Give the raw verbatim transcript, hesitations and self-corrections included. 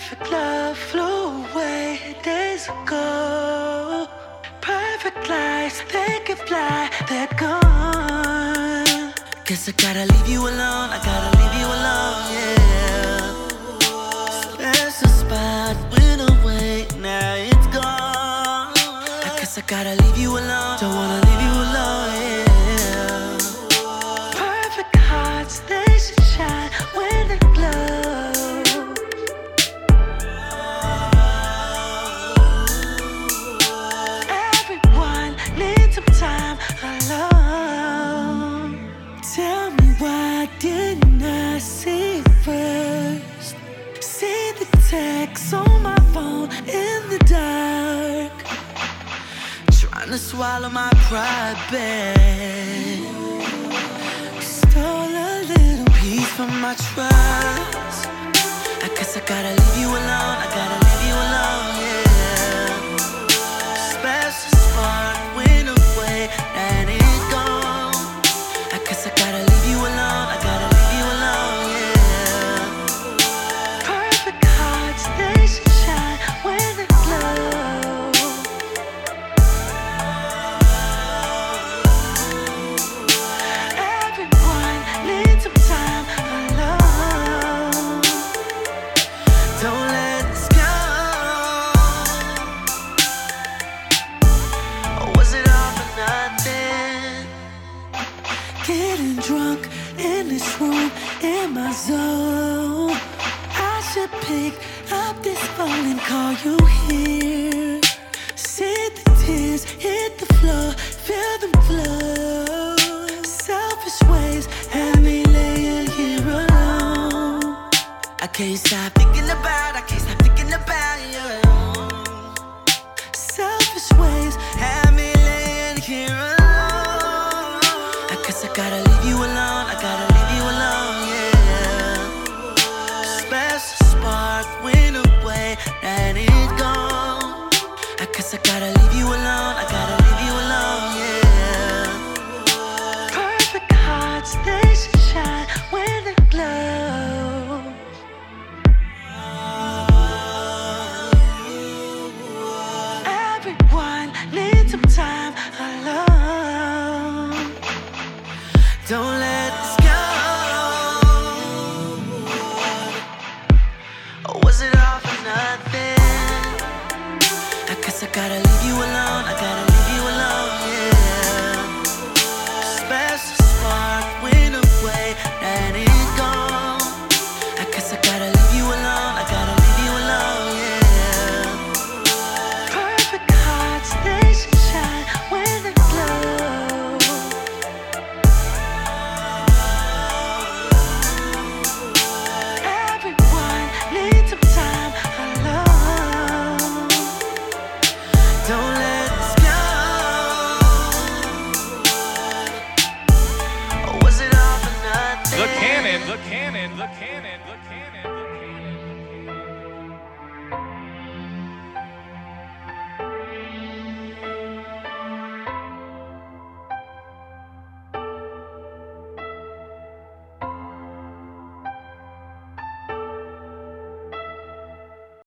Perfect love flew away days ago. Perfect lies, they can fly, they're gone. Guess I gotta leave you alone, I gotta leave you alone, yeah. Special spot went away, now it's gone. I guess I gotta leave you alone, don't wanna leave you alone, yeah. Perfect hearts, they should shine when they glow. Everyone needs some time alone. Tell me why didn't I see it first? See the text on my phone in the dark. Trying to swallow my pride babe. Stole a little piece from my trust. I guess I gotta leave you alone, I gotta leave you alone, yeah. Special spark went away and it's gone. I guess I gotta leave you alone, I gotta leave you alone, yeah. Perfect hearts, they should shine when they glow. Everyone needs some time alone. Don't let this go. Or was it all for nothing? Getting drunk in this room in my zone. I should pick up this phone and call you here. See the tears hit the floor, feel them flow. Selfish ways have me laying here alone. I can't stop thinking about, I can't stop thinking about you. Selfish ways have me laying here alone. I guess I gotta leave you alone, I gotta leave you alone, yeah. Special spark went away and it's gone. I guess I gotta leave you alone, I gotta leave you alone, yeah. Perfect hearts, they should shine when they glow. Everyone needs some time alone. Don't let this go. Or was it all for nothing? I guess I gotta leave you alone, I gotta leave you alone, yeah. Special spark went away and it's gone. I guess I gotta leave you alone, I gotta leave you alone, yeah. Perfect hearts, they should shine when they glow. Everyone needs some time alone. Don't let this go. Or was it all for nothing? The Cannon, the Cannon, the Cannon, the Cannon.